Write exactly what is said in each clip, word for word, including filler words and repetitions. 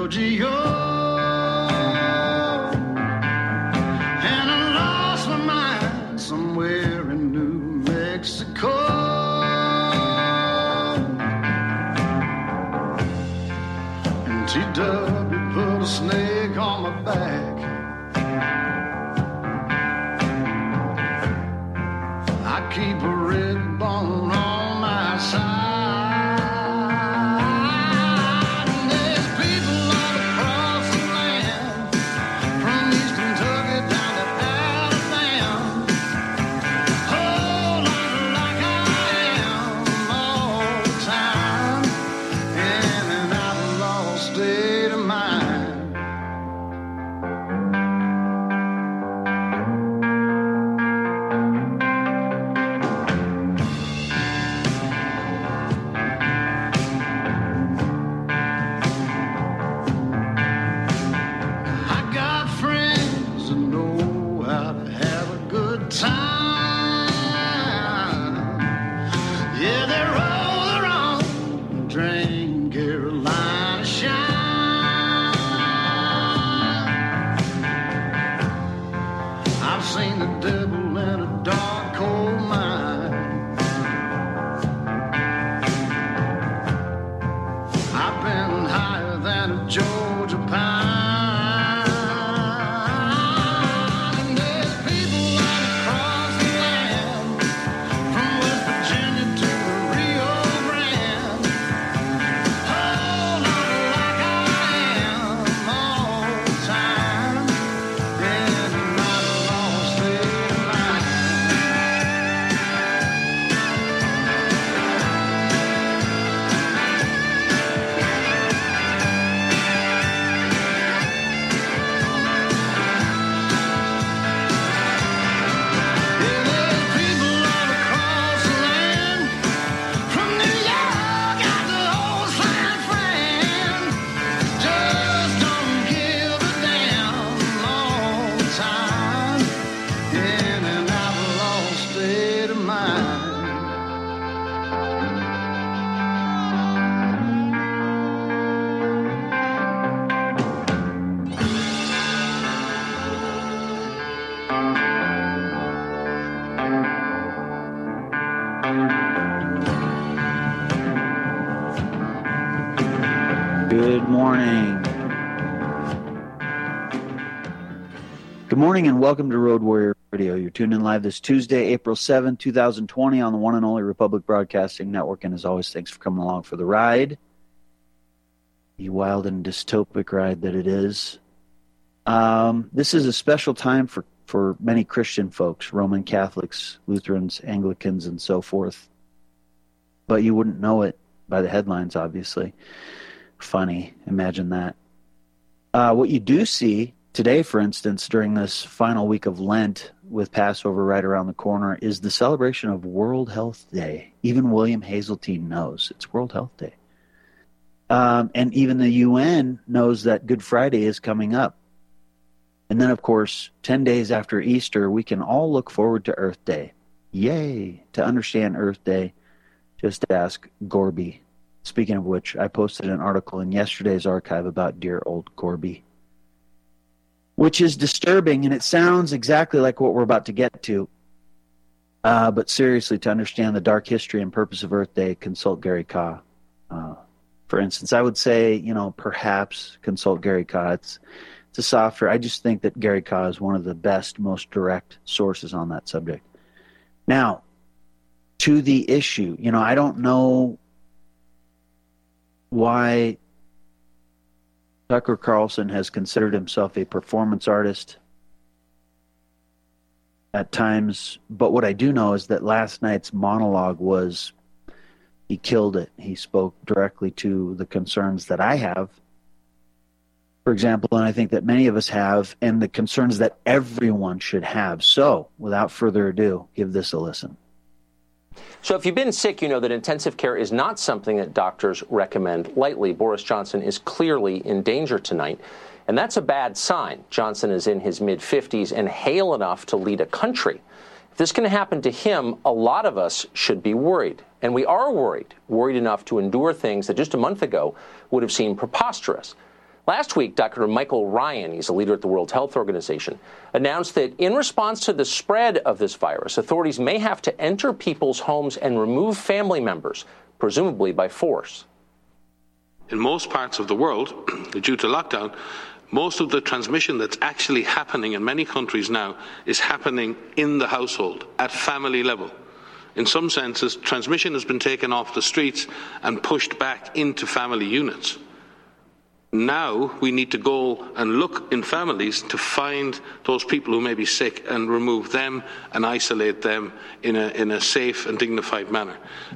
Giorgio. And I lost my mind somewhere in New Mexico. And T W put a snake on my back. I keep a red bone on my side. And there's people all across the land, from East Kentucky down to Alabama, whole lot like I am all the time, in an outlaw state of mind. I got friends that know how to have a good time. Yeah, they roll their own and drink Carolina Shine. I've seen the devil in a dark, cold mine. I've been higher than a Georgia pine. And there's people all across the land, from West Virginia to the Rio Grande, whole lot like I am all the time, in an outlaw state of mind. Yeah, there's people all across the land, from New York out to old San Fran, just don't give a damn all the time, in an outlaw state of mind. Good morning. Good morning and welcome to Road Warrior Radio. You're tuned in live this Tuesday, April seventh, twenty twenty on the one and only Republic Broadcasting Network. And as always, thanks for coming along for the ride. The wild and dystopic ride that it is. Um, this is a special time for, for many Christian folks, Roman Catholics, Lutherans, Anglicans, and so forth. But you wouldn't know it by the headlines, obviously. Funny. Imagine that. Uh, what you do see today, for instance, during this final week of Lent, with Passover right around the corner, is the celebration of World Health Day. Even William Hazeltine knows it's World Health Day. Um, and even the U N knows that Good Friday is coming up. And then, of course, ten days after Easter, we can all look forward to Earth Day. Yay! To understand Earth Day, just ask Gorby. Speaking of which, I posted an article in yesterday's archive about dear old Gorby, which is disturbing, and it sounds exactly like what we're about to get to. Uh, but seriously, to understand the dark history and purpose of Earth Day, consult Gary Kah. Uh, for instance, I would say, you know, perhaps consult Gary Kah. It's, it's a software. I just think that Gary Kah is one of the best, most direct sources on that subject. Now, to the issue, you know, I don't know why Tucker Carlson has considered himself a performance artist at times, but what I do know is that last night's monologue was, he killed it. He spoke directly to the concerns that I have, for example, and I think that many of us have, and the concerns that everyone should have. So, without further ado, give this a listen. So if you've been sick, you know that intensive care is not something that doctors recommend lightly. Boris Johnson is clearly in danger tonight, and that's a bad sign. Johnson is in his mid-fifties and hale enough to lead a country. If this can happen to him, a lot of us should be worried. And we are worried, worried enough to endure things that just a month ago would have seemed preposterous. Last week, Doctor Michael Ryan, he's a leader at the World Health Organization, announced that in response to the spread of this virus, authorities may have to enter people's homes and remove family members, presumably by force. In most parts of the world, due to lockdown, most of the transmission that's actually happening in many countries now is happening in the household, at family level. In some senses, transmission has been taken off the streets and pushed back into family units. Now we need to go and look in families to find those people who may be sick and remove them and isolate them in a, in a safe and dignified manner.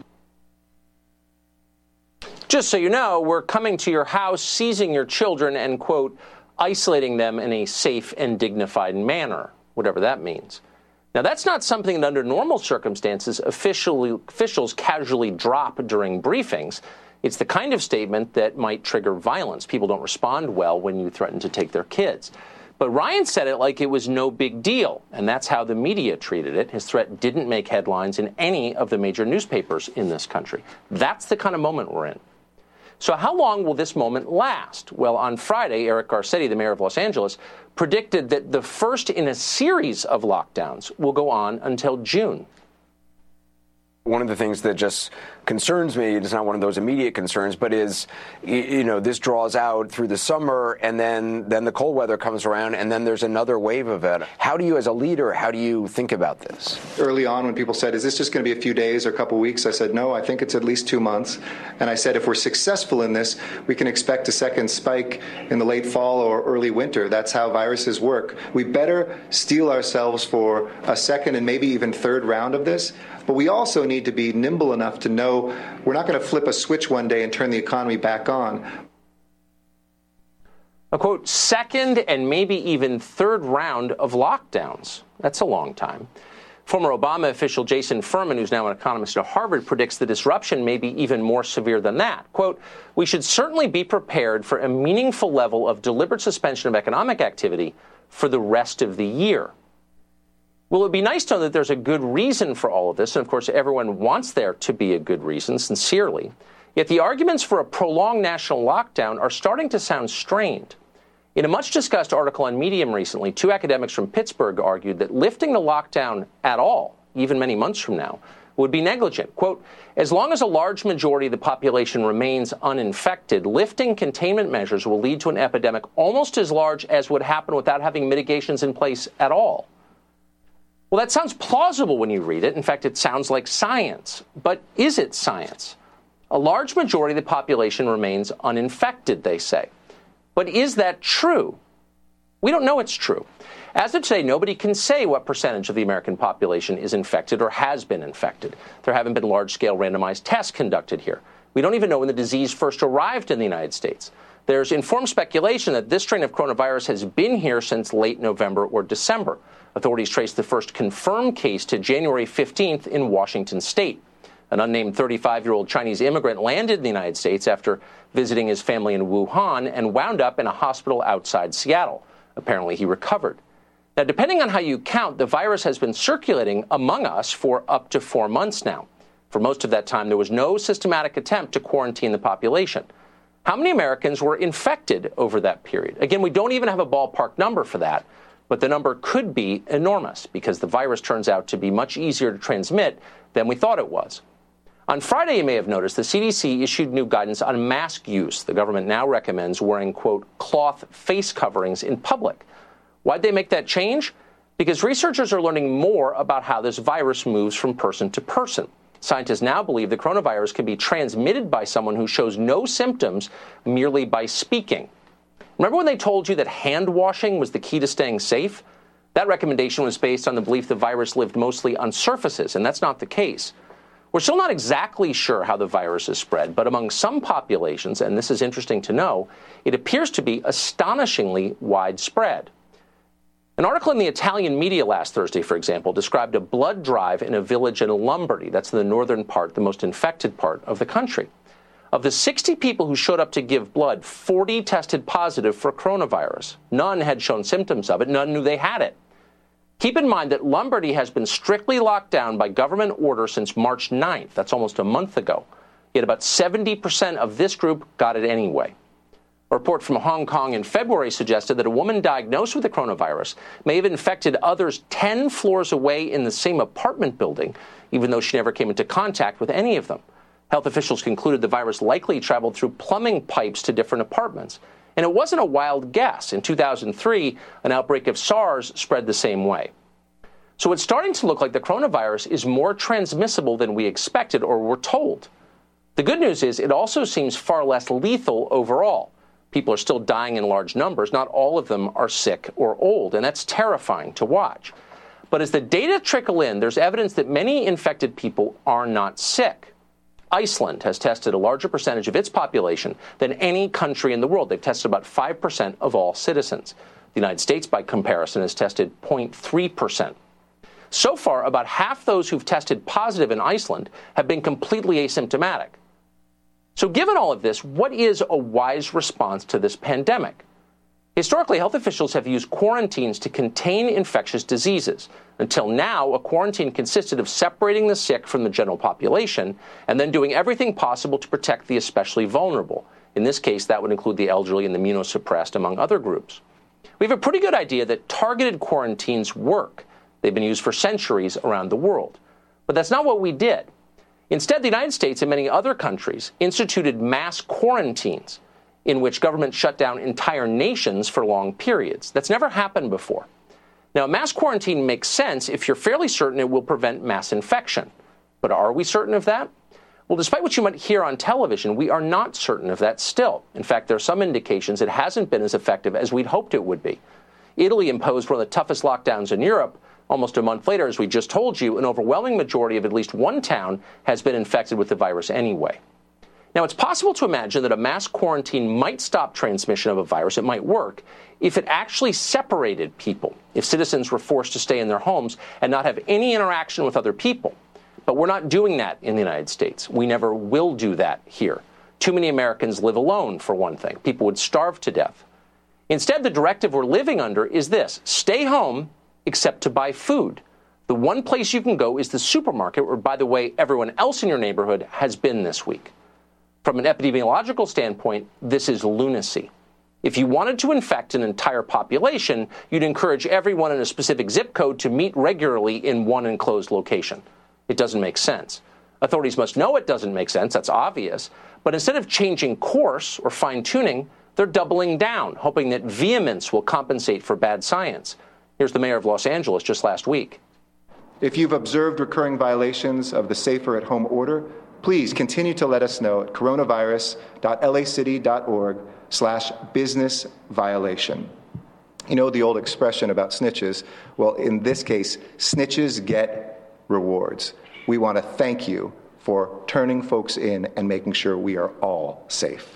Just so you know, we're coming to your house, seizing your children and, quote, isolating them in a safe and dignified manner, whatever that means. Now, that's not something that under normal circumstances officially, officials casually drop during briefings. It's the kind of statement that might trigger violence. People don't respond well when you threaten to take their kids. But Ryan said it like it was no big deal, and that's how the media treated it. His threat didn't make headlines in any of the major newspapers in this country. That's the kind of moment we're in. So how long will this moment last? Well, on Friday, Eric Garcetti, the mayor of Los Angeles, predicted that the first in a series of lockdowns will go on until June. One of the things that just concerns me, it's not one of those immediate concerns, but is, you know, this draws out through the summer and then, then the cold weather comes around and then there's another wave of it. How do you, as a leader, how do you think about this? Early on when people said, is this just going to be a few days or a couple weeks? I said, no, I think it's at least two months. And I said, if we're successful in this, we can expect a second spike in the late fall or early winter. That's how viruses work. We better steel ourselves for a second and maybe even third round of this. But we also need to be nimble enough to know we're not going to flip a switch one day and turn the economy back on. A quote, second and maybe even third round of lockdowns. That's a long time. Former Obama official Jason Furman, who's now an economist at Harvard, predicts the disruption may be even more severe than that. Quote, we should certainly be prepared for a meaningful level of deliberate suspension of economic activity for the rest of the year. Well, it would be nice to know that there's a good reason for all of this, and of course everyone wants there to be a good reason, sincerely. Yet the arguments for a prolonged national lockdown are starting to sound strained. In a much-discussed article on Medium recently, two academics from Pittsburgh argued that lifting the lockdown at all, even many months from now, would be negligent. Quote, as long as a large majority of the population remains uninfected, lifting containment measures will lead to an epidemic almost as large as would happen without having mitigations in place at all. Well, that sounds plausible when you read it. In fact, it sounds like science. But is it science? A large majority of the population remains uninfected, they say. But is that true? We don't know it's true. As of today, nobody can say what percentage of the American population is infected or has been infected. There haven't been large-scale randomized tests conducted here. We don't even know when the disease first arrived in the United States. There's informed speculation that this strain of coronavirus has been here since late November or December. Authorities traced the first confirmed case to January fifteenth in Washington state. An unnamed thirty-five-year-old Chinese immigrant landed in the United States after visiting his family in Wuhan and wound up in a hospital outside Seattle. Apparently, he recovered. Now, depending on how you count, the virus has been circulating among us for up to four months now. For most of that time, there was no systematic attempt to quarantine the population. How many Americans were infected over that period? Again, we don't even have a ballpark number for that. But the number could be enormous because the virus turns out to be much easier to transmit than we thought it was. On Friday, you may have noticed, the C D C issued new guidance on mask use. The government now recommends wearing, quote, cloth face coverings in public. Why'd they make that change? Because researchers are learning more about how this virus moves from person to person. Scientists now believe the coronavirus can be transmitted by someone who shows no symptoms merely by speaking. Remember when they told you that hand washing was the key to staying safe? That recommendation was based on the belief the virus lived mostly on surfaces, and that's not the case. We're still not exactly sure how the virus is spread, but among some populations, and this is interesting to know, it appears to be astonishingly widespread. An article in the Italian media last Thursday, for example, described a blood drive in a village in Lombardy. That's in the northern part, the most infected part of the country. Of the sixty people who showed up to give blood, forty tested positive for coronavirus. None had shown symptoms of it. None knew they had it. Keep in mind that Lombardy has been strictly locked down by government order since March ninth. That's almost a month ago. Yet about seventy percent of this group got it anyway. A report from Hong Kong in February suggested that a woman diagnosed with the coronavirus may have infected others ten floors away in the same apartment building, even though she never came into contact with any of them. Health officials concluded the virus likely traveled through plumbing pipes to different apartments. And it wasn't a wild guess. In two thousand three, an outbreak of SARS spread the same way. So it's starting to look like the coronavirus is more transmissible than we expected or were told. The good news is it also seems far less lethal overall. People are still dying in large numbers. Not all of them are sick or old, and that's terrifying to watch. But as the data trickle in, there's evidence that many infected people are not sick. Iceland has tested a larger percentage of its population than any country in the world. They've tested about five percent of all citizens. The United States, by comparison, has tested zero point three percent. So far, about half those who've tested positive in Iceland have been completely asymptomatic. So given all of this, what is a wise response to this pandemic? Historically, health officials have used quarantines to contain infectious diseases. Until now, a quarantine consisted of separating the sick from the general population and then doing everything possible to protect the especially vulnerable. In this case, that would include the elderly and the immunosuppressed, among other groups. We have a pretty good idea that targeted quarantines work. They've been used for centuries around the world. But that's not what we did. Instead, the United States and many other countries instituted mass quarantines in which governments shut down entire nations for long periods. That's never happened before. Now, mass quarantine makes sense if you're fairly certain it will prevent mass infection. But are we certain of that? Well, despite what you might hear on television, we are not certain of that still. In fact, there are some indications it hasn't been as effective as we'd hoped it would be. Italy imposed one of the toughest lockdowns in Europe. Almost a month later, as we just told you, an overwhelming majority of at least one town has been infected with the virus anyway. Now, it's possible to imagine that a mass quarantine might stop transmission of a virus. It might work if it actually separated people, if citizens were forced to stay in their homes and not have any interaction with other people. But we're not doing that in the United States. We never will do that here. Too many Americans live alone, for one thing. People would starve to death. Instead, the directive we're living under is this: stay home except to buy food. The one place you can go is the supermarket, where, by the way, everyone else in your neighborhood has been this week. From an epidemiological standpoint, this is lunacy. If you wanted to infect an entire population, you'd encourage everyone in a specific zip code to meet regularly in one enclosed location. It doesn't make sense. Authorities must know it doesn't make sense, that's obvious, but instead of changing course or fine-tuning, they're doubling down, hoping that vehemence will compensate for bad science. Here's the mayor of Los Angeles just last week. If you've observed recurring violations of the Safer at Home order, please continue to let us know at coronavirus.lacity.org slash business violation. You know the old expression about snitches? Well, in this case, snitches get rewards. We want to thank you for turning folks in and making sure we are all safe.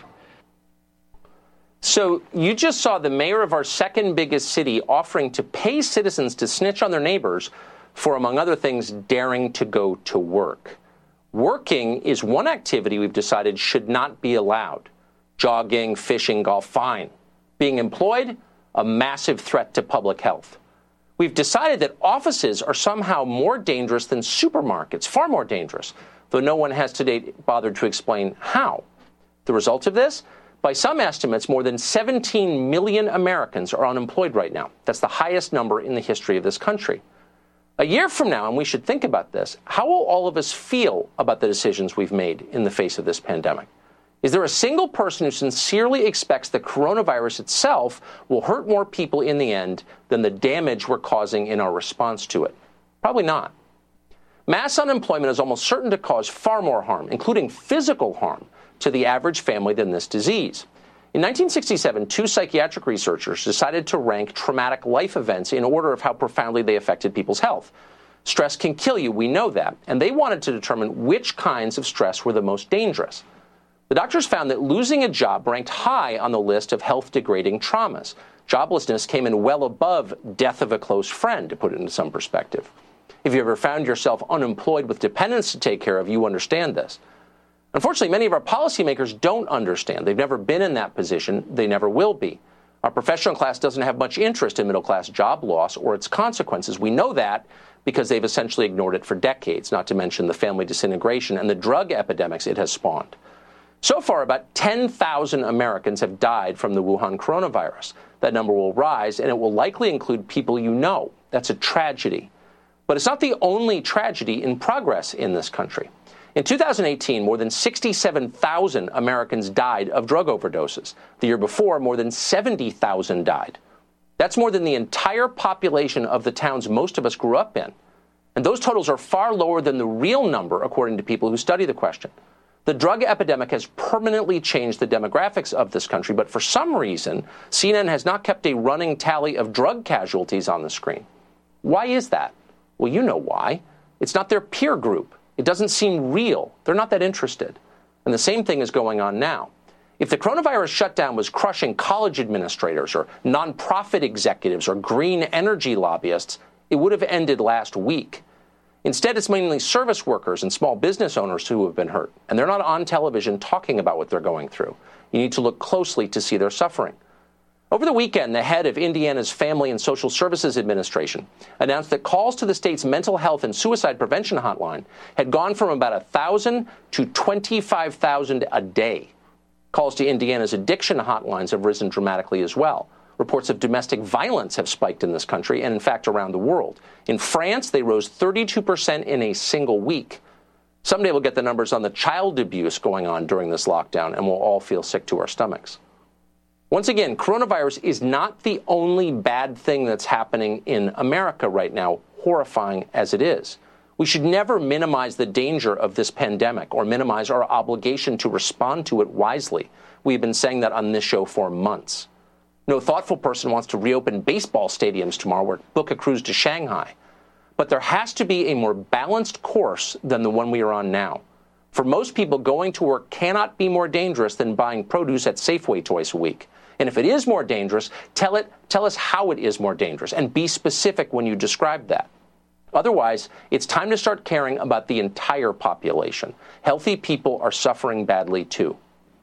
So you just saw the mayor of our second biggest city offering to pay citizens to snitch on their neighbors for, among other things, daring to go to work. Working is one activity we've decided should not be allowed. Jogging, fishing, golf, fine. Being employed, a massive threat to public health. We've decided that offices are somehow more dangerous than supermarkets, far more dangerous, though no one has to date bothered to explain how. The result of this? By some estimates, more than seventeen million Americans are unemployed right now. That's the highest number in the history of this country. A year from now, and we should think about this, how will all of us feel about the decisions we've made in the face of this pandemic? Is there a single person who sincerely expects the coronavirus itself will hurt more people in the end than the damage we're causing in our response to it? Probably not. Mass unemployment is almost certain to cause far more harm, including physical harm, to the average family than this disease. In nineteen sixty-seven, two psychiatric researchers decided to rank traumatic life events in order of how profoundly they affected people's health. Stress can kill you, we know that, and they wanted to determine which kinds of stress were the most dangerous. The doctors found that losing a job ranked high on the list of health-degrading traumas. Joblessness came in well above death of a close friend, to put it into some perspective. If you ever found yourself unemployed with dependents to take care of, you understand this. Unfortunately, many of our policymakers don't understand. They've never been in that position. They never will be. Our professional class doesn't have much interest in middle-class job loss or its consequences. We know that because they've essentially ignored it for decades, not to mention the family disintegration and the drug epidemics it has spawned. So far, about ten thousand Americans have died from the Wuhan coronavirus. That number will rise, and it will likely include people you know. That's a tragedy. But it's not the only tragedy in progress in this country. In two thousand eighteen, more than sixty-seven thousand Americans died of drug overdoses. The year before, more than seventy thousand died. That's more than the entire population of the towns most of us grew up in. And those totals are far lower than the real number, according to people who study the question. The drug epidemic has permanently changed the demographics of this country, but for some reason, C N N has not kept a running tally of drug casualties on the screen. Why is that? Well, you know why. It's not their peer group. It doesn't seem real. They're not that interested. And the same thing is going on now. If the coronavirus shutdown was crushing college administrators or nonprofit executives or green energy lobbyists, it would have ended last week. Instead, it's mainly service workers and small business owners who have been hurt, and they're not on television talking about what they're going through. You need to look closely to see their suffering. Over the weekend, the head of Indiana's Family and Social Services Administration announced that calls to the state's mental health and suicide prevention hotline had gone from about one thousand to twenty-five thousand a day. Calls to Indiana's addiction hotlines have risen dramatically as well. Reports of domestic violence have spiked in this country and, in fact, around the world. In France, they rose thirty-two percent in a single week. Someday we'll get the numbers on the child abuse going on during this lockdown, and we'll all feel sick to our stomachs. Once again, coronavirus is not the only bad thing that's happening in America right now, horrifying as it is. We should never minimize the danger of this pandemic or minimize our obligation to respond to it wisely. We've been saying that on this show for months. No thoughtful person wants to reopen baseball stadiums tomorrow or book a cruise to Shanghai. But there has to be a more balanced course than the one we are on now. For most people, going to work cannot be more dangerous than buying produce at Safeway twice a week. And if it is more dangerous, tell it, tell us how it is more dangerous, and be specific when you describe that. Otherwise, it's time to start caring about the entire population. Healthy people are suffering badly too.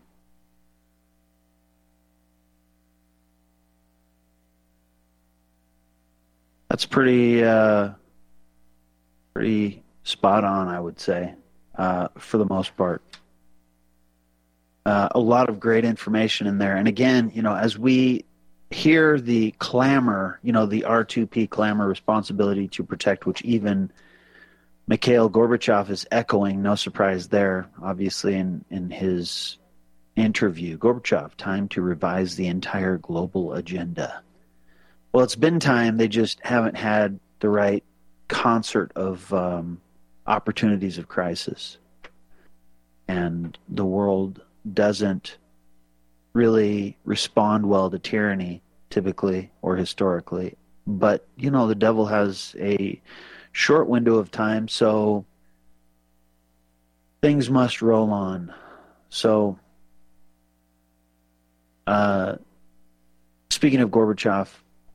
That's pretty, uh, pretty spot on, I would say, uh, for the most part. Uh, a lot of great information in there. And again, you know, as we hear the clamor, you know, the R two P clamor, responsibility to protect, which even Mikhail Gorbachev is echoing, no surprise there, obviously, in, in his interview. Gorbachev, time to revise the entire global agenda. Well, it's been time. They just haven't had the right concert of um, opportunities of crisis. And the world doesn't really respond well to tyranny, typically or historically. But, you know, the devil has a short window of time, so things must roll on. So, uh, speaking of Gorbachev,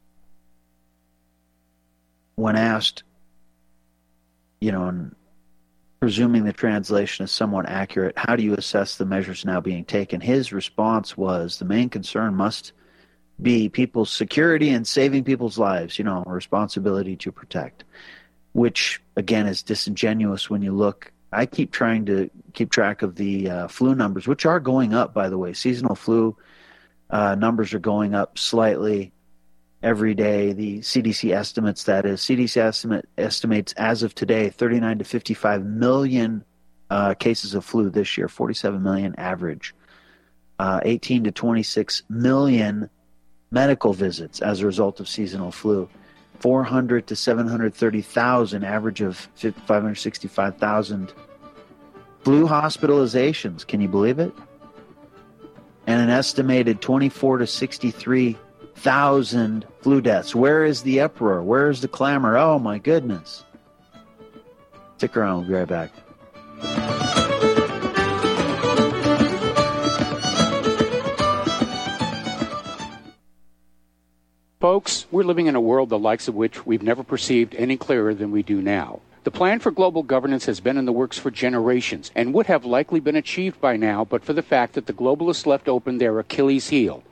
when asked, you know, and presuming the translation is somewhat accurate, how do you assess the measures now being taken? His response was the main concern must be people's security and saving people's lives, you know, a responsibility to protect, which, again, is disingenuous when you look. I keep trying to keep track of the uh, flu numbers, which are going up, by the way. Seasonal flu uh, numbers are going up slightly every day. The C D C estimates, that is, C D C estimate estimates as of today, thirty-nine to fifty-five million uh, cases of flu this year, forty-seven million average, uh, eighteen to twenty-six million medical visits as a result of seasonal flu, four hundred to seven hundred thirty thousand, average of five hundred sixty-five thousand flu hospitalizations. Can you believe it? And an estimated twenty-four to sixty-three thousand flu deaths. Where is the uproar? Where is the clamor? Oh my goodness. Stick around, we'll be right back. Folks, we're living in a world the likes of which we've never perceived any clearer than we do now. The plan for global governance has been in the works for generations and would have likely been achieved by now but for the fact that the globalists left open their Achilles heel,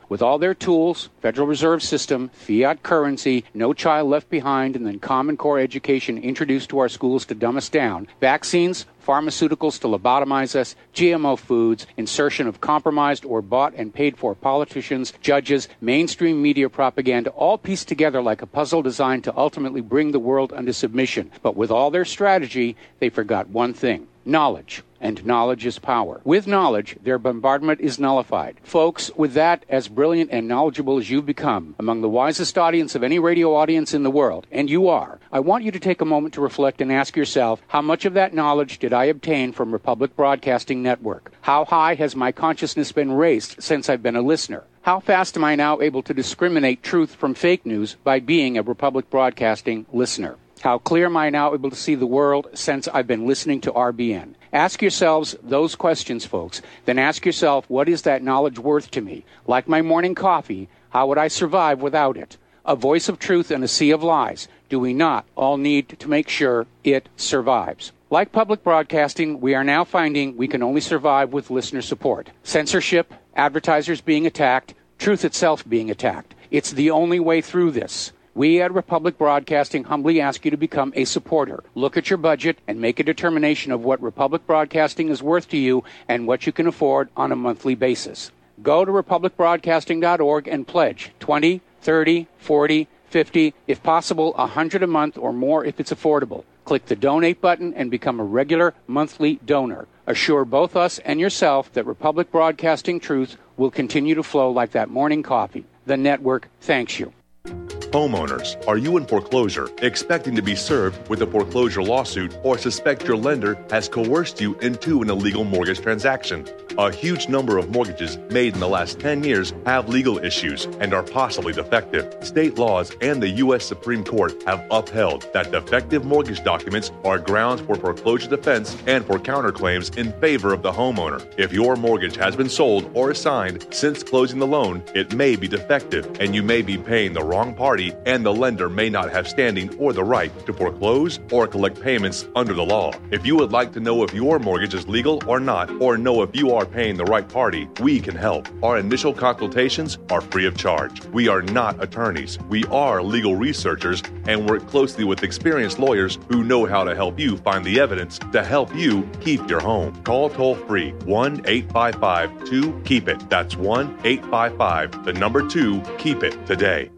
With all their tools, Federal Reserve System, fiat currency, no child left behind, and then Common Core education introduced to our schools to dumb us down, vaccines, pharmaceuticals to lobotomize us, G M O foods, insertion of compromised or bought and paid for politicians, judges, mainstream media propaganda, all pieced together like a puzzle designed to ultimately bring the world under submission. But with all their strategy, they forgot one thing: knowledge. And knowledge is power. With knowledge, their bombardment is nullified. Folks, with that, as brilliant and knowledgeable as you've become, among the wisest audience of any radio audience in the world, and you are, I want you to take a moment to reflect and ask yourself, how much of that knowledge did I obtain from Republic Broadcasting Network? How high has my consciousness been raised since I've been a listener? How fast am I now able to discriminate truth from fake news by being a Republic Broadcasting listener? How clear am I now able to see the world since I've been listening to R B N? Ask yourselves those questions, folks. Then ask yourself, what is that knowledge worth to me? Like my morning coffee, how would I survive without it? A voice of truth in a sea of lies. Do we not all need to make sure it survives? Like public broadcasting, we are now finding we can only survive with listener support. Censorship, advertisers being attacked, truth itself being attacked. It's the only way through this. We at Republic Broadcasting humbly ask you to become a supporter. Look at your budget and make a determination of what Republic Broadcasting is worth to you and what you can afford on a monthly basis. Go to republic broadcasting dot org and pledge twenty, thirty, forty, fifty, if possible, one hundred a month or more if it's affordable. Click the donate button and become a regular monthly donor. Assure both us and yourself that Republic Broadcasting truth will continue to flow like that morning coffee. The network thanks you. Homeowners, are you in foreclosure, expecting to be served with a foreclosure lawsuit, or suspect your lender has coerced you into an illegal mortgage transaction? A huge number of mortgages made in the last ten years have legal issues and are possibly defective. State laws and the U S Supreme Court have upheld that defective mortgage documents are grounds for foreclosure defense and for counterclaims in favor of the homeowner. If your mortgage has been sold or assigned since closing the loan, it may be defective and you may be paying the wrong party, and the lender may not have standing or the right to foreclose or collect payments under the law. If you would like to know if your mortgage is legal or not, or know if you are paying the right party, we can help. Our initial consultations are free of charge. We are not attorneys. We are legal researchers and work closely with experienced lawyers who know how to help you find the evidence to help you keep your home. Call toll-free one eight five five two keep it. That's one eight five five, the number two, keep it today.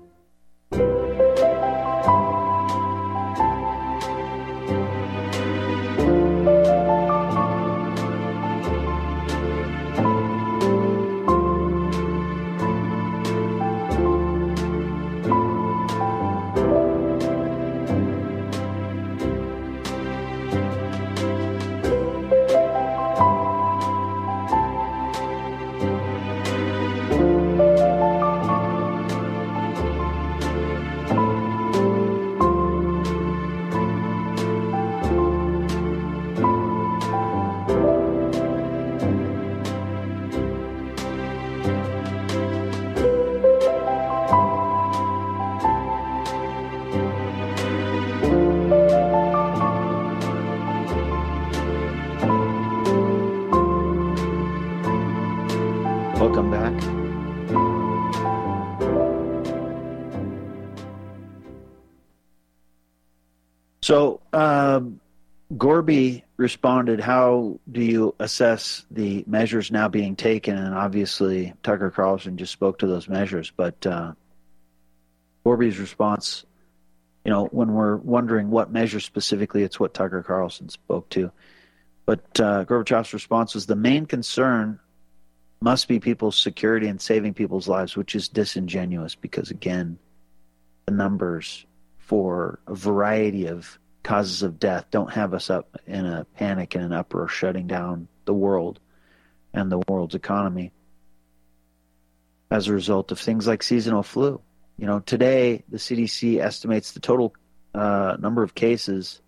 Welcome back. So, um, Gorby responded, how do you assess the measures now being taken? And obviously, Tucker Carlson just spoke to those measures. But uh, Gorby's response, you know, when we're wondering what measures specifically, it's what Tucker Carlson spoke to. But uh, Gorbachev's response was, the main concern must be people's security and saving people's lives, which is disingenuous because, again, the numbers for a variety of causes of death don't have us up in a panic and an uproar shutting down the world and the world's economy as a result of things like seasonal flu. You know, today the C D C estimates the total uh, number of cases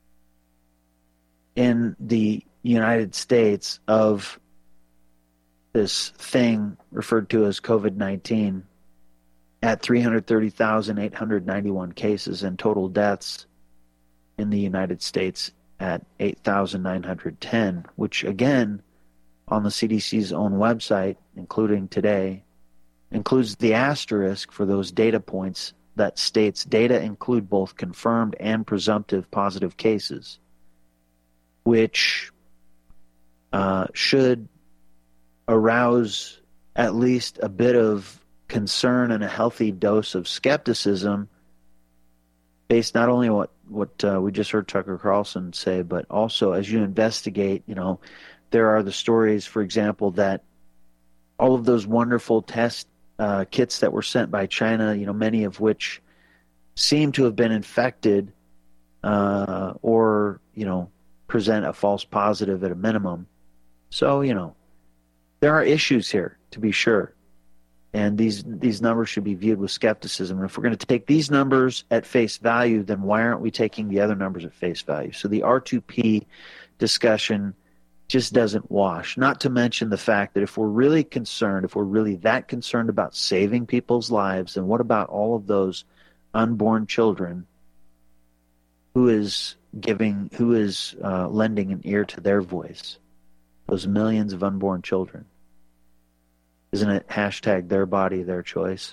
in the United States of this thing referred to as COVID nineteen at three hundred thirty thousand eight hundred ninety-one cases, and total deaths in the United States at eight thousand nine hundred ten, which again, on the C D C's own website, including today, includes the asterisk for those data points that states data include both confirmed and presumptive positive cases, which uh, should arouse at least a bit of concern and a healthy dose of skepticism based not only on what, what uh, we just heard Tucker Carlson say, but also as you investigate, you know, there are the stories, for example, that all of those wonderful test uh, kits that were sent by China, you know, many of which seem to have been infected uh, or, you know, present a false positive at a minimum. So, you know, there are issues here, to be sure. And these these numbers should be viewed with skepticism. And if we're going to take these numbers at face value, then why aren't we taking the other numbers at face value? So the R two P discussion just doesn't wash. Not to mention the fact that if we're really concerned, if we're really that concerned about saving people's lives, then what about all of those unborn children? Who is giving, who is uh, lending an ear to their voice? Those millions of unborn children. Isn't it hashtag their body, their choice?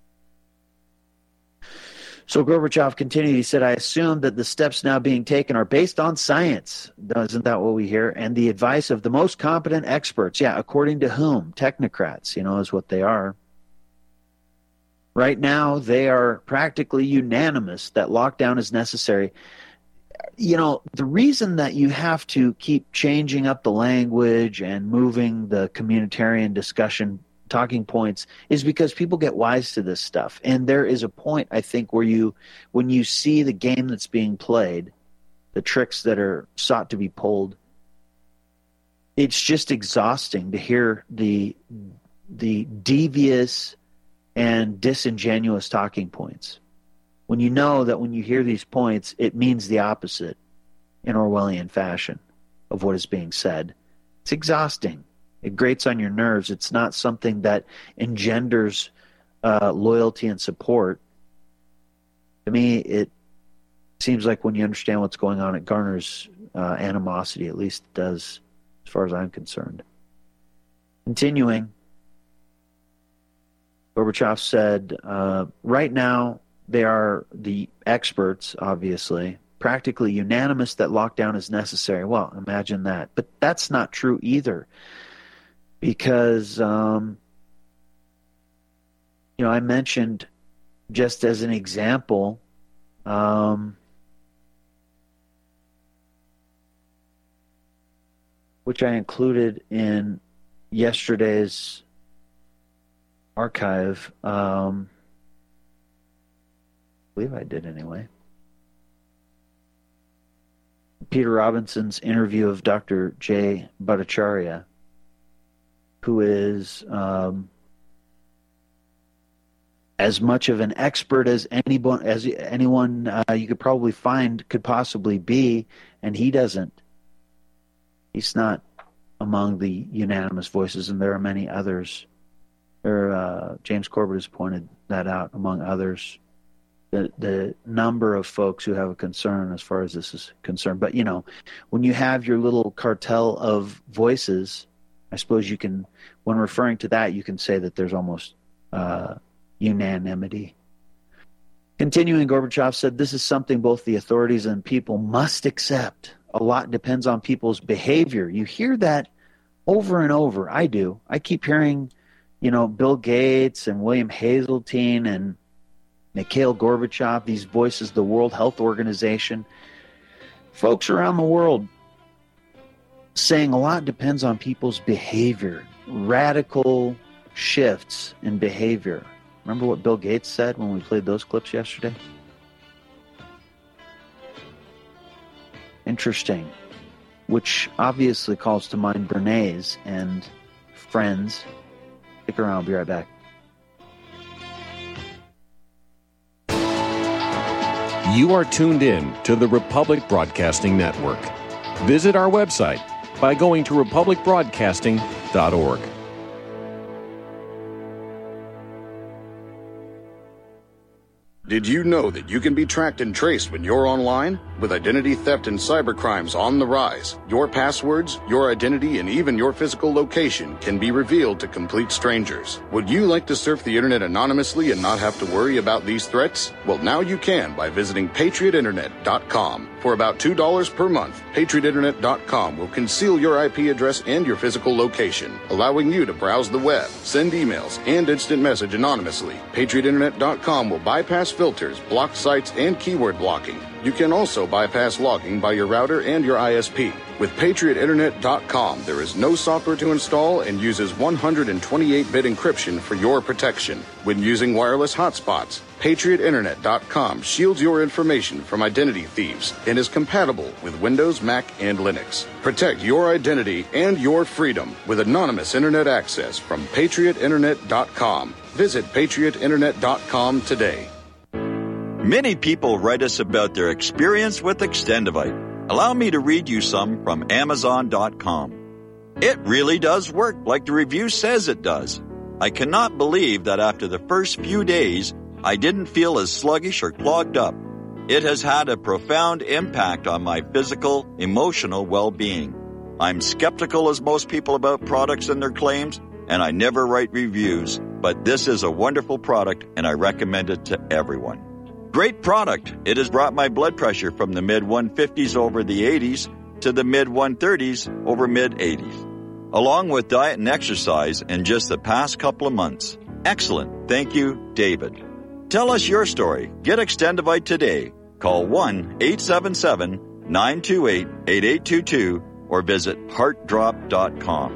So Gorbachev continued, he said, I assume that the steps now being taken are based on science. Isn't that what we hear? And the advice of the most competent experts. Yeah, according to whom? Technocrats, you know, is what they are. Right now, they are practically unanimous that lockdown is necessary. You know, the reason that you have to keep changing up the language and moving the communitarian discussion talking points is because people get wise to this stuff. And there is a point, I think, where you, when you see the game that's being played, the tricks that are sought to be pulled, it's just exhausting to hear the the devious and disingenuous talking points. When you know that when you hear these points, it means the opposite in Orwellian fashion of what is being said. It's exhausting. It grates on your nerves. It's not something that engenders uh, loyalty and support. To me, it seems like when you understand what's going on, it garners uh, animosity, at least it does as far as I'm concerned. Continuing, Gorbachev said, uh, right now, they are the experts, obviously, practically unanimous that lockdown is necessary. Well, imagine that. But that's not true either. Because, um, you know, I mentioned just as an example, um, which I included in yesterday's archive, um, I believe I did anyway. Peter Robinson's interview of Doctor Jay Bhattacharya, who is um, as much of an expert as anyone as anyone uh, you could probably find could possibly be, and he doesn't. He's not among the unanimous voices, and there are many others. There, uh, James Corbett has pointed that out, among others. The the number of folks who have a concern as far as this is concerned. But you know, when you have your little cartel of voices, I suppose you can, when referring to that, you can say that there's almost uh, unanimity. Continuing, Gorbachev said, this is something both the authorities and people must accept. A lot depends on people's behavior. You hear that over and over. I do. I keep hearing, you know, Bill Gates and William Hazeltine and Mikhail Gorbachev, these voices, the World Health Organization, folks around the world saying a lot depends on people's behavior, radical shifts in behavior. Remember what Bill Gates said when we played those clips yesterday? Interesting. Which obviously calls to mind Bernays and friends. Stick around, I'll be right back. You are tuned in to the Republic Broadcasting Network. Visit our website by going to republic broadcasting dot org. Did you know that you can be tracked and traced when you're online? With identity theft and cybercrimes on the rise, your passwords, your identity, and even your physical location can be revealed to complete strangers. Would you like to surf the internet anonymously and not have to worry about these threats? Well, now you can by visiting patriot internet dot com. For about two dollars per month, patriot internet dot com will conceal your I P address and your physical location, allowing you to browse the web, send emails, and instant message anonymously. patriot internet dot com will bypass filters, block sites, and keyword blocking. You can also bypass logging by your router and your I S P. With patriot internet dot com, there is no software to install and uses one hundred twenty-eight bit encryption for your protection. When using wireless hotspots, patriot internet dot com shields your information from identity thieves and is compatible with Windows, Mac, and Linux. Protect your identity and your freedom with anonymous internet access from patriot internet dot com. Visit patriot internet dot com today. Many people write us about their experience with Extendivite. Allow me to read you some from amazon dot com. It really does work like the review says it does. I cannot believe that after the first few days, I didn't feel as sluggish or clogged up. It has had a profound impact on my physical, emotional well-being. I'm skeptical as most people about products and their claims, and I never write reviews, but this is a wonderful product and I recommend it to everyone. Great product. It has brought my blood pressure from the mid one fifties over the eighties to the mid one thirties over mid eighties, along with diet and exercise in just the past couple of months. Excellent. Thank you, David. Tell us your story. Get Extendivite today. Call one eight seven seven, nine two eight, eight eight two two or visit heart drop dot com.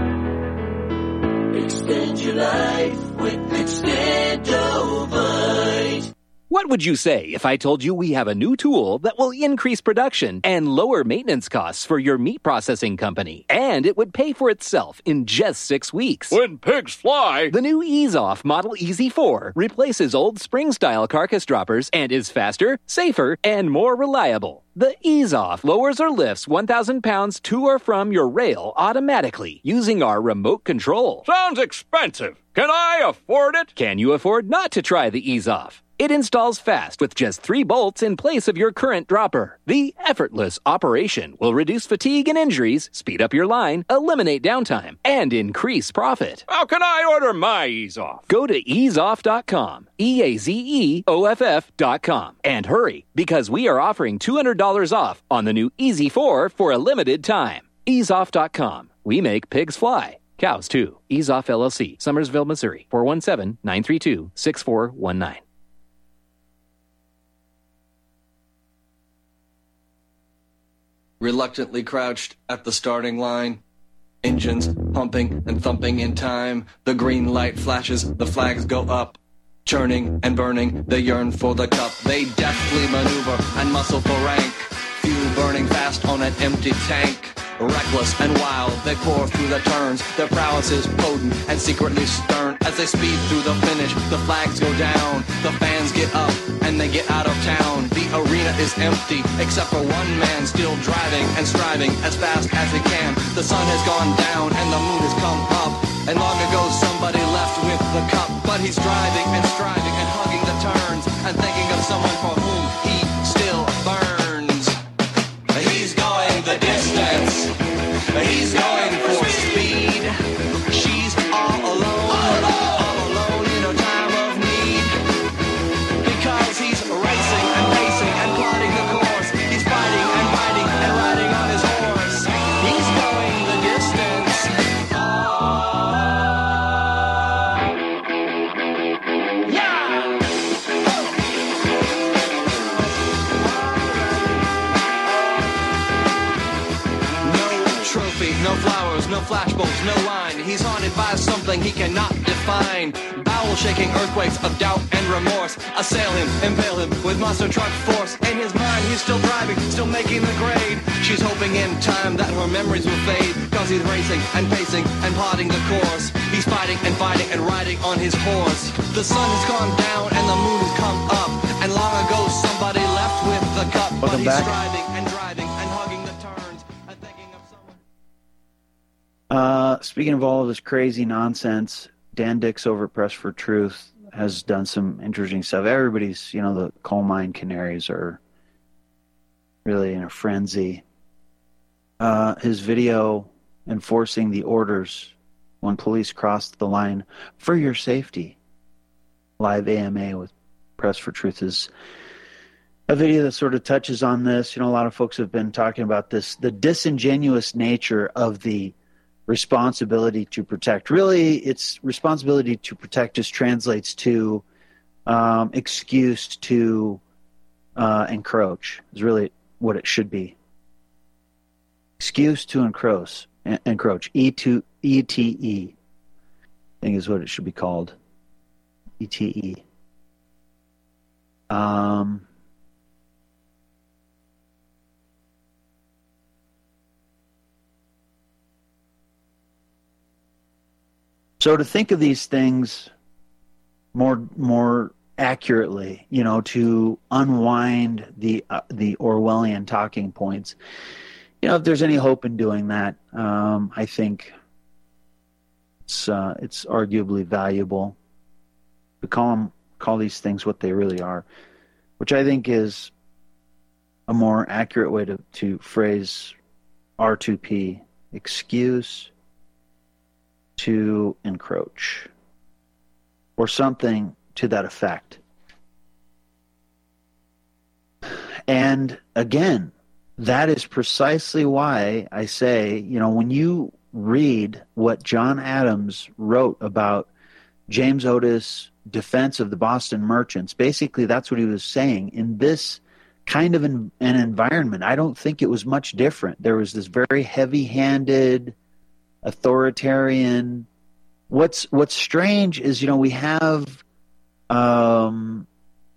Extend your life with Extendovite. What would you say if I told you we have a new tool that will increase production and lower maintenance costs for your meat processing company? And it would pay for itself in just six weeks. When pigs fly! The new EaseOff Model E Z four replaces old spring-style carcass droppers and is faster, safer, and more reliable. The EaseOff lowers or lifts one thousand pounds to or from your rail automatically using our remote control. Sounds expensive. Can I afford it? Can you afford not to try the EaseOff? It installs fast with just three bolts in place of your current dropper. The effortless operation will reduce fatigue and injuries, speed up your line, eliminate downtime, and increase profit. How can I order my EaseOff? Go to ease off dot com, E A Z E O F F dot com, and hurry, because we are offering two hundred dollars off on the new E Z four for a limited time. ease off dot com. We make pigs fly. Cows, too. EaseOff L L C, Summersville, Missouri, four one seven, nine three two, six four one nine. Reluctantly crouched at the starting line, engines pumping and thumping in time. The green light flashes, the flags go up. Churning and burning, they yearn for the cup. They deftly maneuver and muscle for rank. Fuel burning fast on an empty tank. Reckless and wild, they pour through the turns. Their prowess is potent and secretly stern. As they speed through the finish, the flags go down. The fans get up and they get out of town. The arena is empty, except for one man still driving and striving as fast as he can. The sun has gone down and the moon has come up. And long ago somebody left with the cup. But he's driving and striving and hugging the turns and thinking of someone for whom he still burns. He's going the distance. He's going for speed. She's all alone, all alone in her time of need. Because he's racing and pacing and plotting the course. He's fighting and fighting and riding on his horse. He's going the distance. Yeah! Trophy, no flowers, no flashbulbs, no line. He's haunted by something he cannot define. Bowel-shaking earthquakes of doubt and remorse assail him, impale him with monster truck force. In his mind, he's still driving, still making the grade. She's hoping in time that her memories will fade. Cause he's racing and pacing and plotting the course. He's fighting and fighting and riding on his horse. The sun has gone down and the moon has come up. And long ago somebody left with the cup. Welcome but he's back. striving and driving and hugging the turns and thinking of someone. Uh, speaking of all of this crazy nonsense, Dan Dix over at Press for Truth has done some interesting stuff. Everybody's, you know, the coal mine canaries are really in a frenzy. Uh, his video enforcing the orders when police crossed the line for your safety. Live A M A with Press for Truth is a video that sort of touches on this. You know, a lot of folks have been talking about this, the disingenuous nature of the responsibility to protect. Really, it's responsibility to protect just translates to um, excuse to uh, encroach is really what it should be. Excuse to encroach, encroach, E to E T E, I think is what it should be called. E T E. Um, so to think of these things more more accurately, you know, to unwind the uh, the Orwellian talking points, you know, if there's any hope in doing that, um, I think it's uh, it's arguably valuable to call them, call these things what they really are, which I think is a more accurate way to, to phrase R two P, excuse to encroach, or something to that effect. And again, that is precisely why I say, you know, when you read what John Adams wrote about James Otis' defense of the Boston merchants, basically that's what he was saying. In this kind of an, an environment, I don't think it was much different. There was this very heavy-handed, authoritarian. What's what's strange is, you know, we have, um,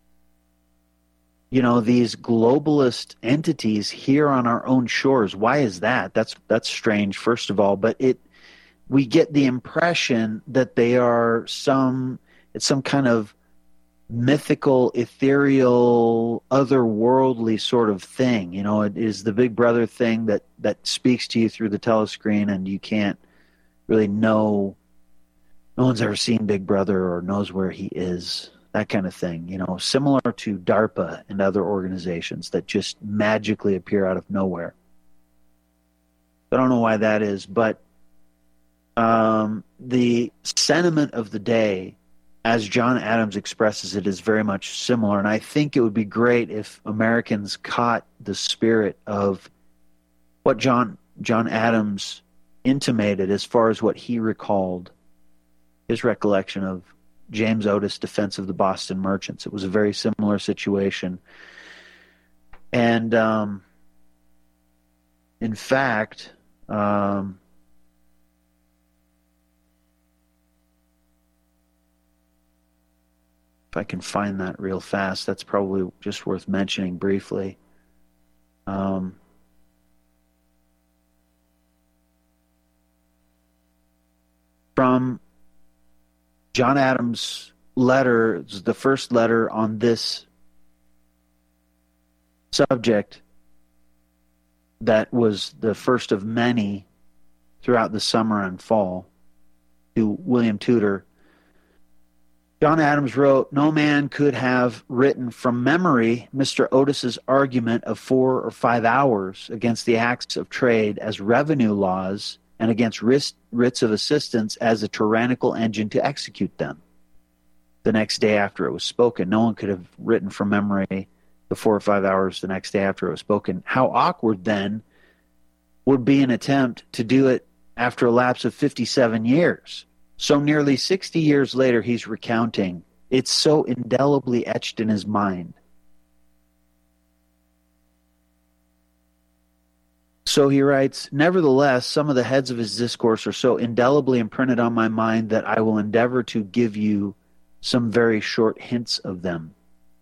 you know, these globalist entities here on our own shores. Why is that? That's that's strange, first of all. But it, we get the impression that they are some, it's some kind of mythical, ethereal, otherworldly sort of thing. You know, it is the Big Brother thing that, that speaks to you through the telescreen, and you can't really know. No one's ever seen Big Brother or knows where he is. That kind of thing, you know, similar to DARPA and other organizations that just magically appear out of nowhere. I don't know why that is, but um, the sentiment of the day, as John Adams expresses it, is very much similar. And I think it would be great if Americans caught the spirit of what John John Adams intimated as far as what he recalled, his recollection of James Otis' defense of the Boston merchants. It was a very similar situation. And um, in fact, um, if I can find that real fast, that's probably just worth mentioning briefly. Um, from John Adams' letter, the first letter on this subject, that was the first of many throughout the summer and fall, to William Tudor. John Adams wrote, "No man could have written from memory Mister Otis's argument of four or five hours against the acts of trade as revenue laws and against writs of assistance as a tyrannical engine to execute them." The next day after it was spoken, no one could have written from memory the four or five hours the next day after it was spoken. How awkward then would be an attempt to do it after a lapse of fifty-seven years. So nearly sixty years later, he's recounting. It's so indelibly etched in his mind. So he writes, "Nevertheless, some of the heads of his discourse are so indelibly imprinted on my mind that I will endeavor to give you some very short hints of them."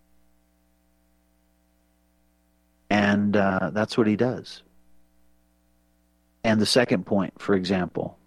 And uh, that's what he does. And the second point, for example,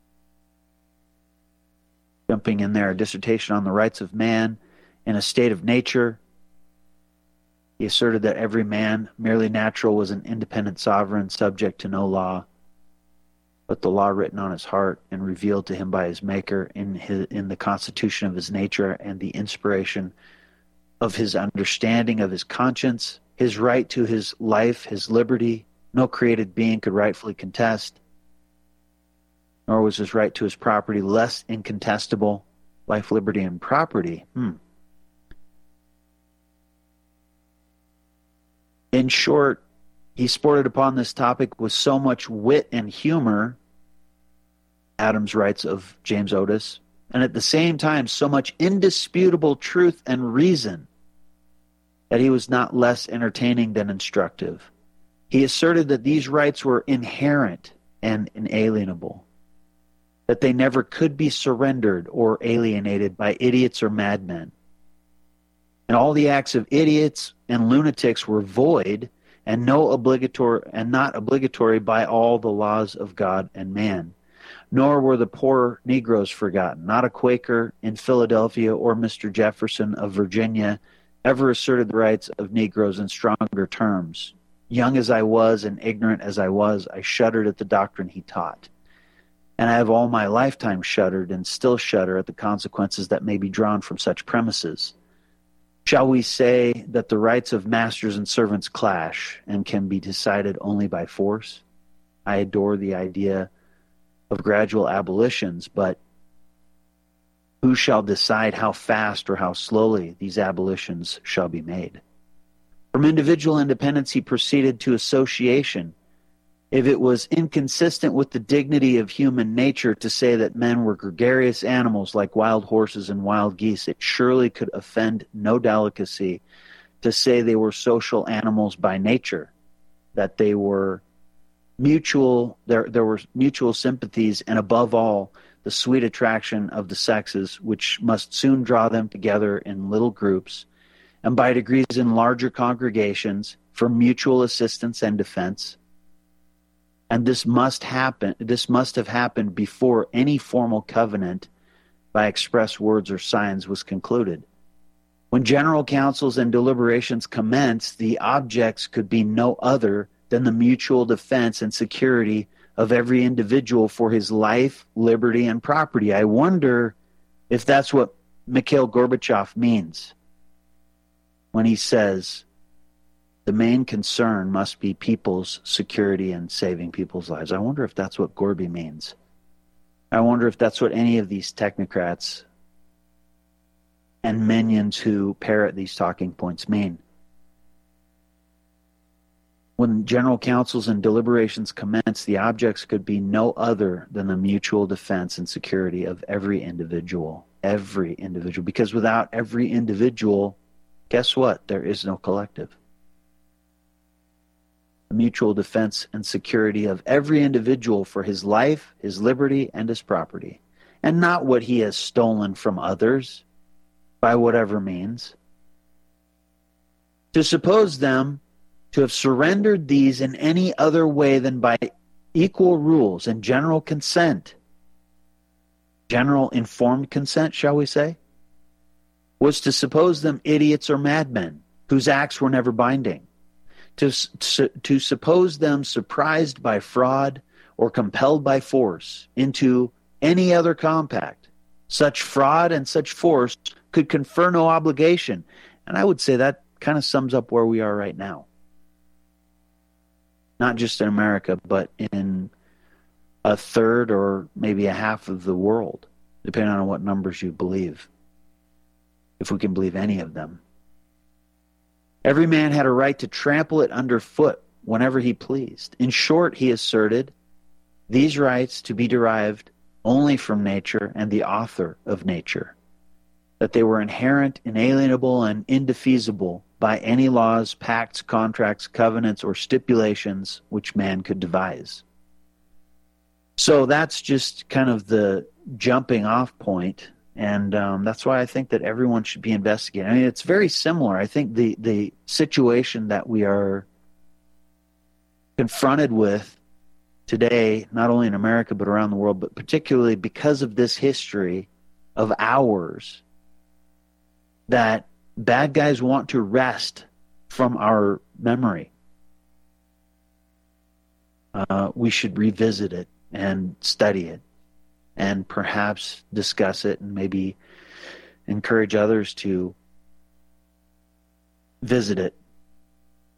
jumping in there, a dissertation on the rights of man in a state of nature. He asserted that every man, merely natural, was an independent sovereign subject to no law, but the law written on his heart and revealed to him by his Maker in his, in the constitution of his nature and the inspiration of his understanding of his conscience, his right to his life, his liberty, no created being could rightfully contest, nor was his right to his property less incontestable. Life, liberty, and property. Hmm. In short, he sported upon this topic with so much wit and humor, Adams writes of James Otis, and at the same time so much indisputable truth and reason, that he was not less entertaining than instructive. He asserted that these rights were inherent and inalienable, that they never could be surrendered or alienated by idiots or madmen. And all the acts of idiots and lunatics were void and no obligatory and not obligatory by all the laws of God and man. Nor were the poor Negroes forgotten. Not a Quaker in Philadelphia or Mister Jefferson of Virginia ever asserted the rights of Negroes in stronger terms. Young as I was and ignorant as I was, I shuddered at the doctrine he taught. And I have all my lifetime shuddered and still shudder at the consequences that may be drawn from such premises. Shall we say that the rights of masters and servants clash and can be decided only by force? I adore the idea of gradual abolitions, but who shall decide how fast or how slowly these abolitions shall be made? From individual independence he proceeded to association. If it was inconsistent with the dignity of human nature to say that men were gregarious animals like wild horses and wild geese, it surely could offend no delicacy to say they were social animals by nature, that they were mutual, there, there were mutual sympathies, and above all, the sweet attraction of the sexes, which must soon draw them together in little groups, and by degrees in larger congregations, for mutual assistance and defense. And this must happen, this must have happened before any formal covenant by express words or signs was concluded. When general councils and deliberations commenced, the objects could be no other than the mutual defense and security of every individual for his life, liberty, and property. I wonder if that's what Mikhail Gorbachev means when he says the main concern must be people's security and saving people's lives. I wonder if that's what Gorby means. I wonder if that's what any of these technocrats and minions who parrot these talking points mean. When general councils and deliberations commence, the objects could be no other than the mutual defense and security of every individual. Every individual. Because without every individual, guess what? There is no collective. The mutual defense and security of every individual for his life, his liberty, and his property, and not what he has stolen from others by whatever means. To suppose them to have surrendered these in any other way than by equal rules and general consent, general informed consent, shall we say, was to suppose them idiots or madmen whose acts were never binding. To, to, to suppose them surprised by fraud or compelled by force into any other compact. Such fraud and such force could confer no obligation. And I would say that kind of sums up where we are right now. Not just in America, but in a third or maybe a half of the world, depending on what numbers you believe, if we can believe any of them. Every man had a right to trample it underfoot whenever he pleased. In short, he asserted these rights to be derived only from nature and the author of nature, that they were inherent, inalienable, and indefeasible by any laws, pacts, contracts, covenants, or stipulations which man could devise. So that's just kind of the jumping off point. And um, that's why I think that everyone should be investigating. I mean, it's very similar. I think the, the situation that we are confronted with today, not only in America but around the world, but particularly because of this history of ours, that bad guys want to wrest from our memory. Uh, we should revisit it and study it, and perhaps discuss it and maybe encourage others to visit it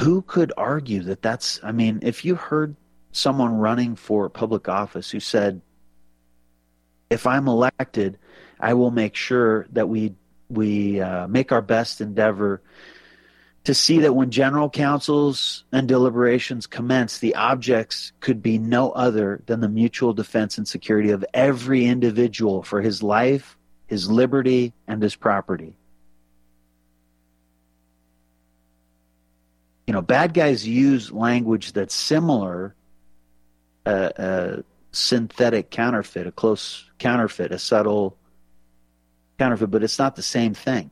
who could argue that that's, I mean, if you heard someone running for public office who said, if I'm elected, I will make sure that we we uh, make our best endeavor to see that when general councils and deliberations commence, the objects could be no other than the mutual defense and security of every individual for his life, his liberty, and his property. You know, bad guys use language that's similar, uh, a synthetic counterfeit, a close counterfeit, a subtle counterfeit, but it's not the same thing.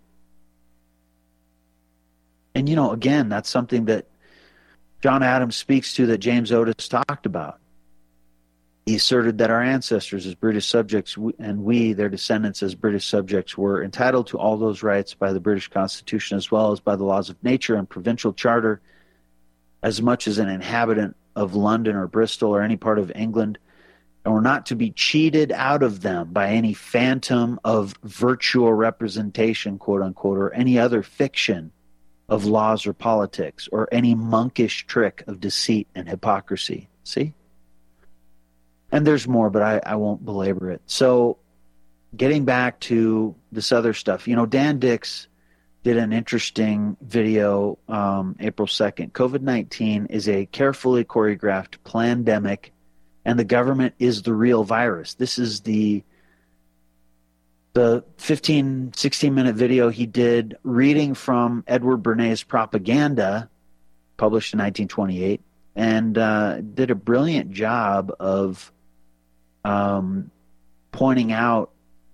And, you know, again, that's something that John Adams speaks to that James Otis talked about. He asserted that our ancestors as British subjects and we, their descendants as British subjects, were entitled to all those rights by the British Constitution as well as by the laws of nature and provincial charter as much as an inhabitant of London or Bristol or any part of England, and were not to be cheated out of them by any phantom of virtual representation, quote unquote, or any other fiction of laws or politics, or any monkish trick of deceit and hypocrisy. See? And there's more, but I, I won't belabor it. So getting back to this other stuff, you know, Dan Dix did an interesting video um, April second. COVID nineteen is a carefully choreographed plandemic, and the government is the real virus. This is the the fifteen, sixteen minute video he did reading from Edward Bernays' Propaganda, published in nineteen twenty-eight, and uh, did a brilliant job of um, pointing out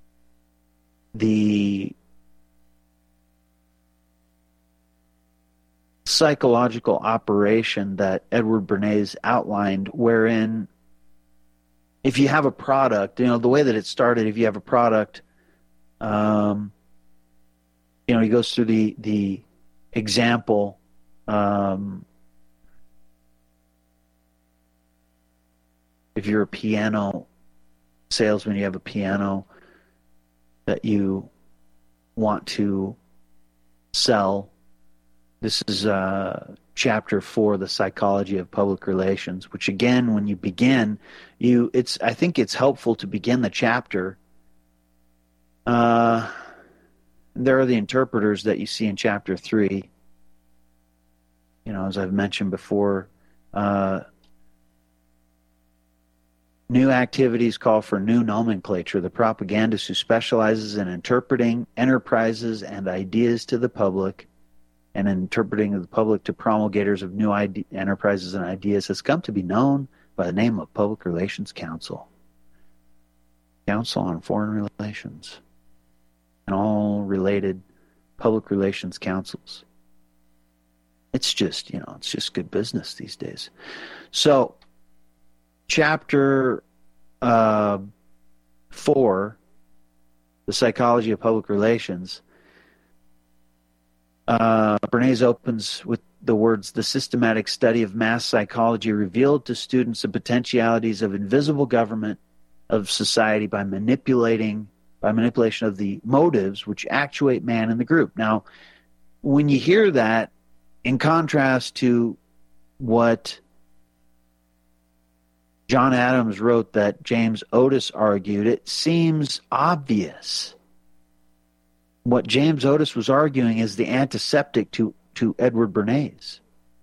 the psychological operation that Edward Bernays outlined, wherein if you have a product, you know, the way that it started, if you have a product, um, you know, he goes through the, the example, um, if you're a piano salesman, you have a piano that you want to sell. This is uh, chapter four, the psychology of public relations, which again, when you begin, you it's I think it's helpful to begin the chapter. Uh, there are the interpreters that you see in chapter three. You know, as I've mentioned before, uh, new activities call for new nomenclature. The propagandist who specializes in interpreting enterprises and ideas to the public and interpreting of the public to promulgators of new ide- enterprises and ideas has come to be known by the name of Public Relations Council. Council on Foreign Relations and all related public relations councils. It's just, you know, it's just good business these days. So, chapter uh, four, the psychology of public relations, Uh, Bernays opens with the words, the systematic study of mass psychology revealed to students the potentialities of invisible government of society by manipulating, by manipulation of the motives which actuate man in the group. Now, when you hear that, in contrast to what John Adams wrote that James Otis argued, it seems obvious. What James Otis was arguing is the antiseptic to, to Edward Bernays.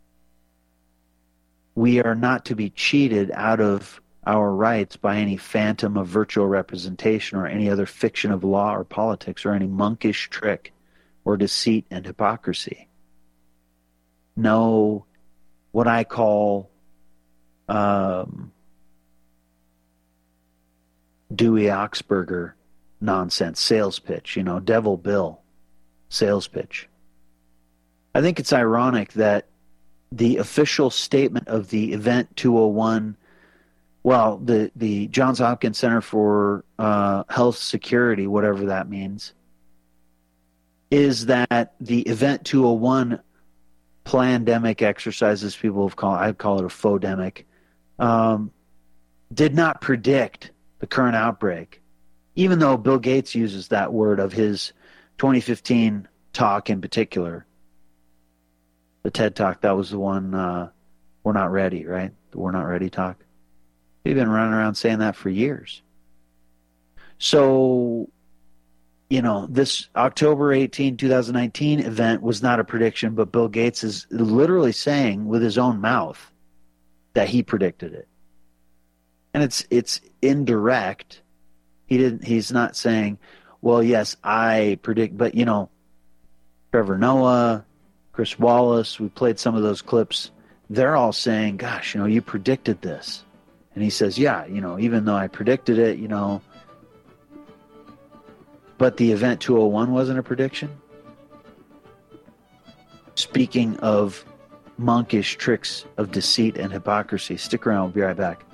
We are not to be cheated out of our rights by any phantom of virtual representation or any other fiction of law or politics or any monkish trick or deceit and hypocrisy. No, what I call um, Dewey Oxberger nonsense, sales pitch, you know, Devil Bill sales pitch. I think it's ironic that the official statement of the Event two oh one, well, the, the Johns Hopkins Center for uh, Health Security, whatever that means, is that the Event two oh one plandemic exercises, people have called, I'd call it a faux-demic, um, did not predict the current outbreak. Even though Bill Gates uses that word of his twenty fifteen talk in particular. the TED Talk, that was the one, uh, we're not ready, right? The we're not ready talk. We've been running around saying that for years. So, you know, this October eighteenth, twenty nineteen event was not a prediction, but Bill Gates is literally saying with his own mouth that he predicted it. And it's it's indirect. He didn't he's not saying, well, yes, I predict, but you know, Trevor Noah, Chris Wallace, we played some of those clips. They're all saying, gosh, you know, you predicted this. And he says, yeah, you know, even though I predicted it, you know, but the event two oh one wasn't a prediction. Speaking of monkish tricks of deceit and hypocrisy, stick around, we'll be right back.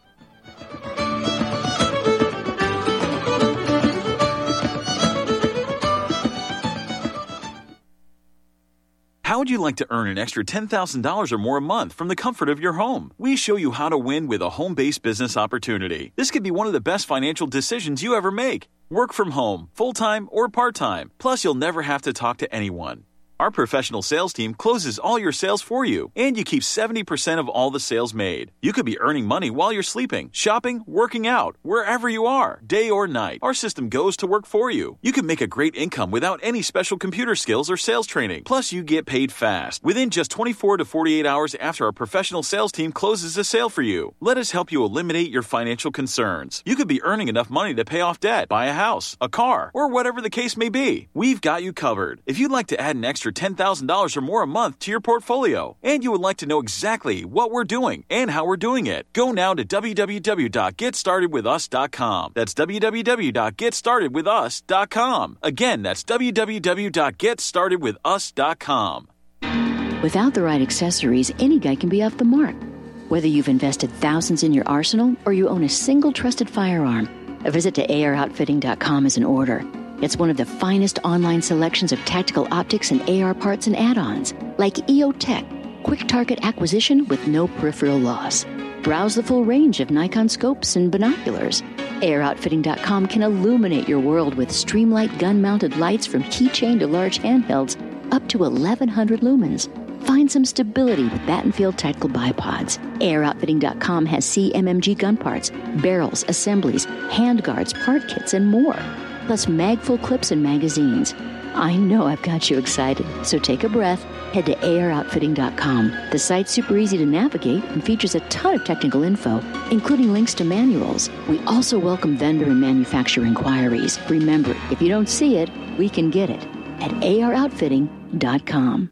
How would you like to earn an extra ten thousand dollars or more a month from the comfort of your home? We show you how to win with a home-based business opportunity. This could be one of the best financial decisions you ever make. Work from home, full-time or part-time. Plus, you'll never have to talk to anyone. Our professional sales team closes all your sales for you, and you keep seventy percent of all the sales made. You could be earning money while you're sleeping, shopping, working out, wherever you are, day or night. Our system goes to work for you. You can make a great income without any special computer skills or sales training. Plus, you get paid fast, within just twenty-four to forty-eight hours after our professional sales team closes a sale for you. Let us help you eliminate your financial concerns. You could be earning enough money to pay off debt, buy a house, a car, or whatever the case may be. We've got you covered. If you'd like to add an extra ten thousand dollars or more a month to your portfolio, and you would like to know exactly what we're doing and how we're doing it, go now to w w w dot get started with us dot com. That's w w w dot get started with us dot com. Again, that's w w w dot get started with us dot com. Without the right accessories, any guy can be off the mark. Whether you've invested thousands in your arsenal or you own a single trusted firearm, a visit to a r outfitting dot com is in order. It's one of the finest online selections of tactical optics and A R parts and add-ons, like E O Tech, quick target acquisition with no peripheral loss. Browse the full range of Nikon scopes and binoculars. a r outfitting dot com can illuminate your world with Streamlight gun-mounted lights from keychain to large handhelds up to eleven hundred lumens. Find some stability with Battenfield tactical bipods. a r outfitting dot com has C M M G gun parts, barrels, assemblies, handguards, part kits, and more. Plus mag-full clips and magazines. I know I've got you excited, so take a breath. Head to a r outfitting dot com. The site's super easy to navigate and features a ton of technical info, including links to manuals. We also welcome vendor and manufacturer inquiries. Remember, if you don't see it, we can get it at a r outfitting dot com.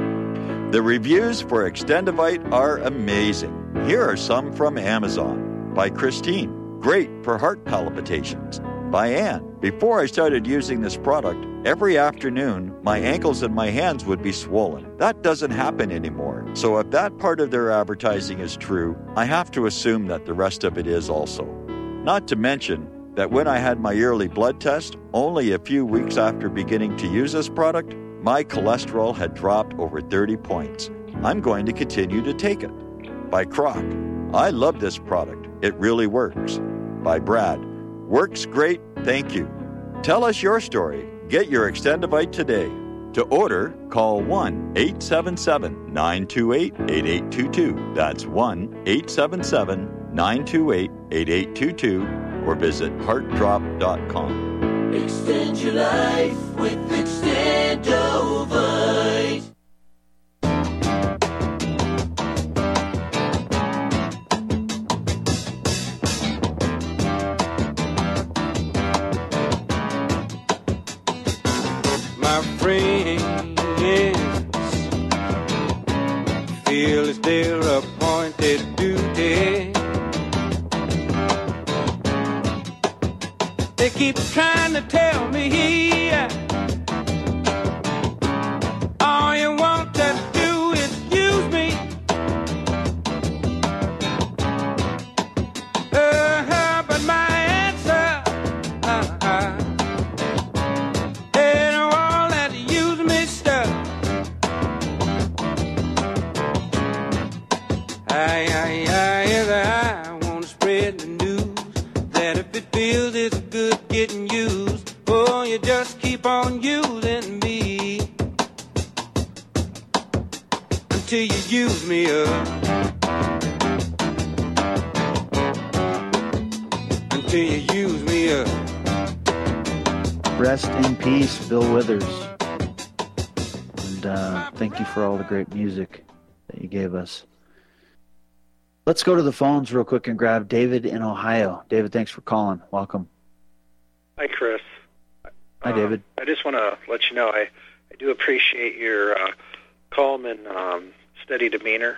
The reviews for Extendivite are amazing. Here are some from Amazon. By Christine, great for heart palpitations. By Ann, before I started using this product, every afternoon my ankles and my hands would be swollen. That doesn't happen anymore. So if that part of their advertising is true, I have to assume that the rest of it is also. Not to mention that when I had my yearly blood test, only a few weeks after beginning to use this product, my cholesterol had dropped over thirty points. I'm going to continue to take it. By Croc, I love this product. It really works. By Brad, works great, thank you. Tell us your story. Get your Extendivite today. To order, call one eight seven seven, nine two eight, eight eight two two. That's one eight seven seven, nine two eight, eight eight two two or visit heart drop dot com. Extend your life with Extendovite. My friends feel it's their appointed duty. They keep trying to tell me all you want to do is use me. Uh-huh, but my answer uh-uh, ain't all that use me stuff. I, I, I, yes, I want to spread the news that if it feels it's good getting used, oh, you just keep until you use me up. Until you use me up. Rest in peace, Bill Withers. And uh, thank you for all the great music that you gave us. Let's go to the phones real quick and grab David in Ohio. David, thanks for calling. Welcome. Hi, Chris. Hi, David. Uh, I just want to let you know I, I do appreciate your uh, calm and um, steady demeanor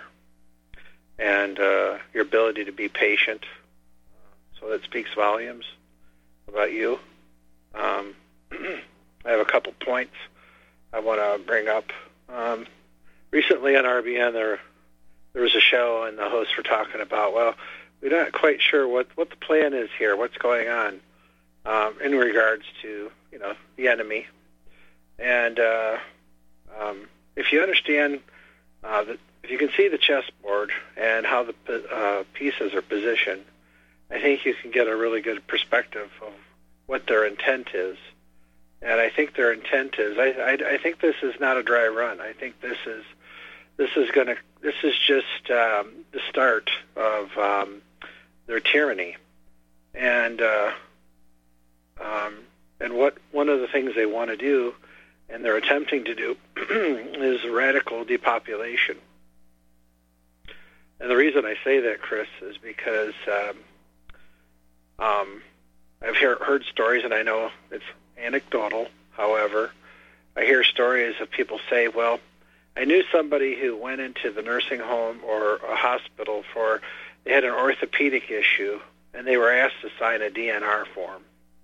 and uh, your ability to be patient. So that speaks volumes about you. Um, I have a couple points I want to bring up. Um, recently on R B N, there there was a show, and the hosts were talking about, well, we're not quite sure what, what the plan is here, what's going on um, in regards to, you know, the enemy. And uh, um, if you understand, uh, the, if you can see the chessboard and how the uh, pieces are positioned, I think you can get a really good perspective of what their intent is. And I think their intent is, I, I, I think this is not a dry run. I think this is, this is going to, this is just um, the start of um, their tyranny. And uh, um, and what one of the things they want to do, and they're attempting to do, is radical depopulation. And the reason I say that, Chris, is because um, um, I've hear, heard stories, and I know it's anecdotal, however, I hear stories of people say, well, I knew somebody who went into the nursing home or a hospital for, they had an orthopedic issue, and they were asked to sign a D N R form.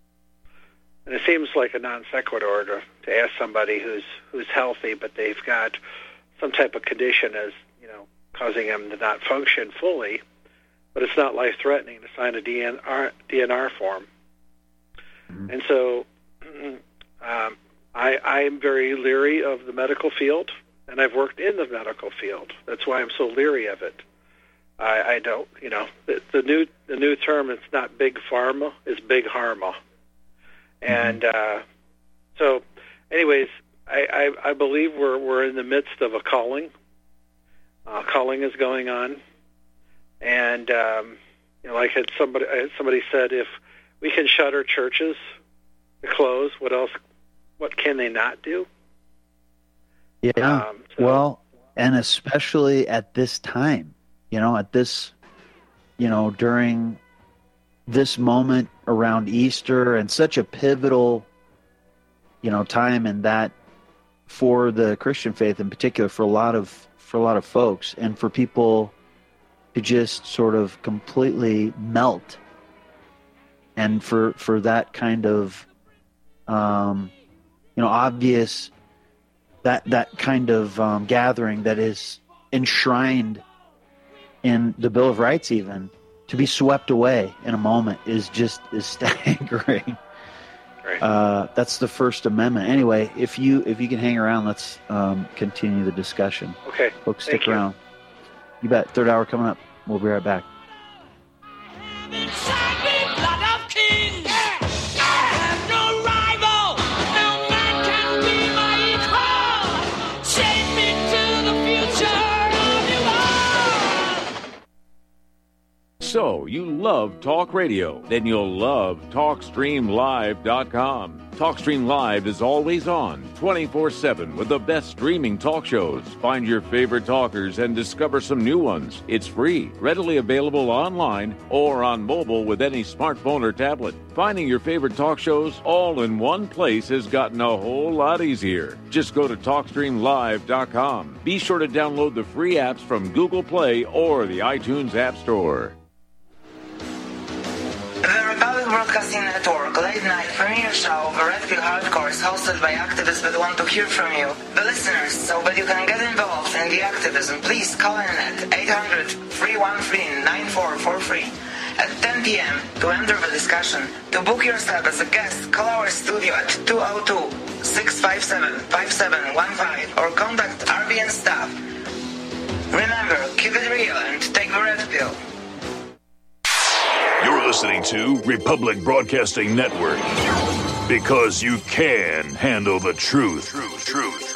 And it seems like a non sequitur to, to ask somebody who's who's healthy, but they've got some type of condition as, you know, causing them to not function fully, but it's not life-threatening to sign a D N R, D N R form. Mm-hmm. And so um, I, I'm very leery of the medical field, and I've worked in the medical field. That's why I'm so leery of it. I, I don't, you know, the, the new the new term, it's not big pharma, it's big harma. And uh, so, anyways, I, I, I believe we're we're in the midst of a calling. Uh, calling is going on, and um, you know, like had somebody somebody said, if we can shutter churches to close, what else? What can they not do? Yeah. Um, so, well, and especially at this time, you know, at this, you know, during this moment around Easter, and such a pivotal, you know, time in that for the Christian faith in particular, for a lot of for a lot of folks, and for people to just sort of completely melt, and for for that kind of, um, you know, obvious that that kind of um, gathering that is enshrined in the Bill of Rights, even, to be swept away in a moment is just is staggering. Right. Uh, that's the First Amendment. Anyway, if you if you can hang around, let's um, continue the discussion. Okay. Folks, Thank stick you. around. You bet. Third hour coming up. We'll be right back. So, you love talk radio? Then you'll love talk stream live dot com. TalkStream Live is always on, twenty-four seven, with the best streaming talk shows. Find your favorite talkers and discover some new ones. It's free, readily available online or on mobile with any smartphone or tablet. Finding your favorite talk shows all in one place has gotten a whole lot easier. Just go to talk stream live dot com. Be sure to download the free apps from Google Play or the iTunes App Store. The Republic Broadcasting Network late night premiere show of the Red Pill Hardcore is hosted by activists that want to hear from you, the listeners. So that you can get involved in the activism, please call in at eight hundred, three one three, nine four four three at ten p.m. to enter the discussion. To book yourself as a guest, call our studio at two oh two, six five seven, five seven one five or contact R B N staff. Remember, keep it real and take the Red Pill. You're listening to Republic Broadcasting Network, because you can handle the truth. Truth, truth.